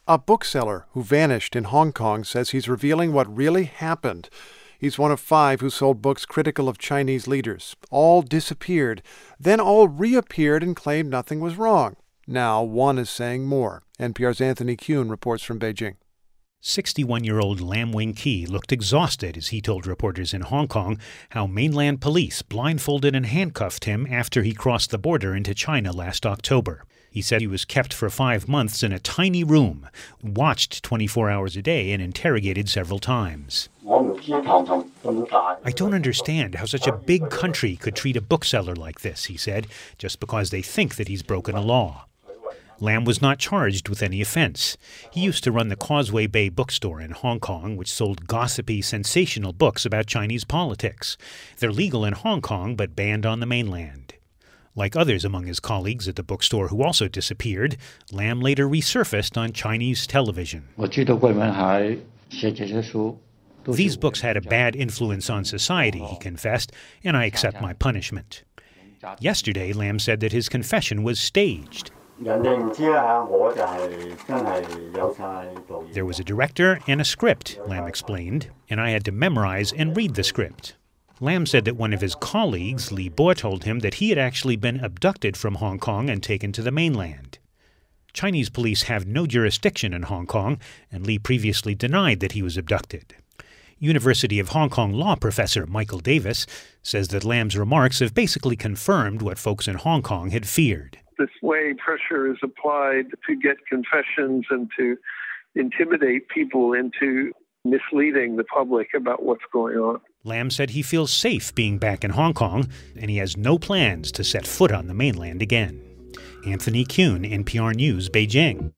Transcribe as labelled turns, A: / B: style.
A: A bookseller who vanished in Hong Kong says he's revealing what really happened. He's one of 5 who sold books critical of Chinese leaders. All disappeared, then all reappeared and claimed nothing was wrong. Now one is saying more. NPR's Anthony Kuhn reports from Beijing.
B: 61-year-old Lam Wing-Ki looked exhausted as he told reporters in Hong Kong how mainland police blindfolded and handcuffed him after he crossed the border into China last October. He said he was kept for 5 months in a tiny room, watched 24 hours a day, and interrogated several times. I don't understand how such a big country could treat a bookseller like this, he said, just because they think that he's broken a law. Lam was not charged with any offense. He used to run the Causeway Bay bookstore in Hong Kong, which sold gossipy, sensational books about Chinese politics. They're legal in Hong Kong, but banned on the mainland. Like others among his colleagues at the bookstore who also disappeared, Lam later resurfaced on Chinese television. These books had a bad influence on society, he confessed, and I accept my punishment. Yesterday, Lam said that his confession was staged. There was a director and a script, Lam explained, and I had to memorize and read the script. Lam said that one of his colleagues, Li Bo, told him that he had actually been abducted from Hong Kong and taken to the mainland. Chinese police have no jurisdiction in Hong Kong, and Li previously denied that he was abducted. University of Hong Kong law professor Michael Davis says that Lam's remarks have basically confirmed what folks in Hong Kong had feared.
C: This way pressure is applied to get confessions and to intimidate people into misleading the public about what's going on.
B: Lam said he feels safe being back in Hong Kong, and he has no plans to set foot on the mainland again. Anthony Kuhn, NPR News, Beijing.